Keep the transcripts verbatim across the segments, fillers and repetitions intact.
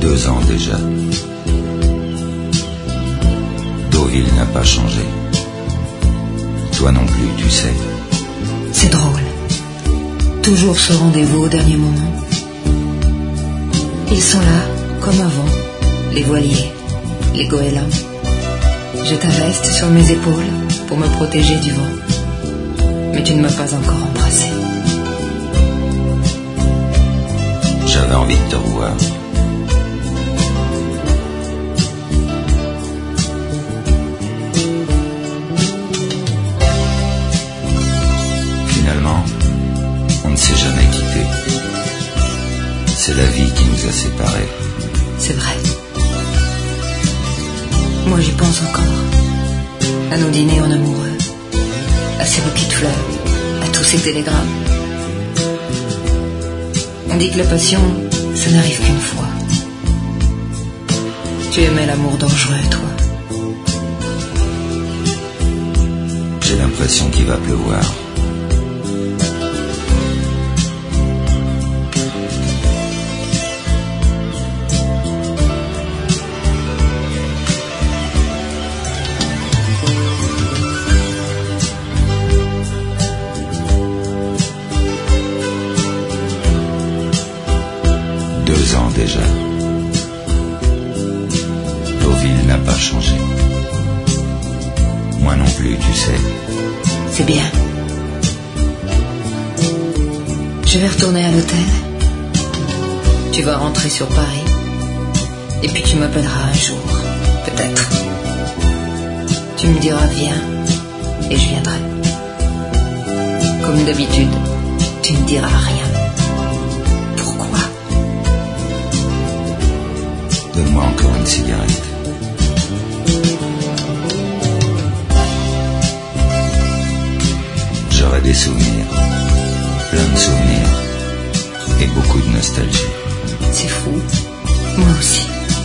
Deux ans déjà. Deauville n'a pas changé. Toi non plus, tu sais. C'est drôle. Toujours ce rendez-vous au dernier moment. Ils sont là, comme avant, les voiliers, les goélands. Je ta veste sur mes épaules pour me protéger du vent. Mais tu ne m'as pas encore embrassé. J'avais envie de te revoir. Finalement, on ne s'est jamais quitté. C'est la vie qui nous a séparés. C'est vrai. Moi j'y pense encore. À nos dîners en amoureux, à ces bouquets de fleurs, à tous ces télégrammes. On dit que la passion, ça n'arrive qu'une fois. Tu aimais l'amour dangereux, toi. J'ai l'impression qu'il va pleuvoir. Deux ans déjà. Deauville n'a pas changé. Moi non plus, tu sais. C'est bien. Je vais retourner à l'hôtel. Tu vas rentrer sur Paris. Et puis tu m'appelleras un jour, peut-être. Tu me diras viens, et je viendrai. Comme d'habitude, tu ne diras rien. Pourquoi? Donne-moi encore une cigarette. J'aurai des souvenirs, plein de souvenirs, et beaucoup de nostalgie. C'est fou, moi aussi.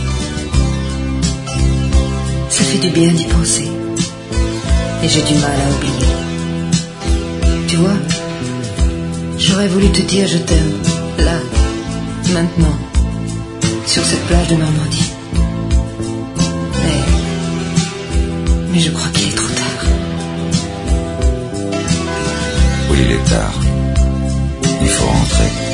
Ça fait du bien d'y penser. Et j'ai du mal à oublier. Tu vois, j'aurais voulu te dire je t'aime, là, maintenant, sur cette plage de Normandie. Mais, mais je crois qu'il est trop tard. Oui, il est tard. Il faut rentrer.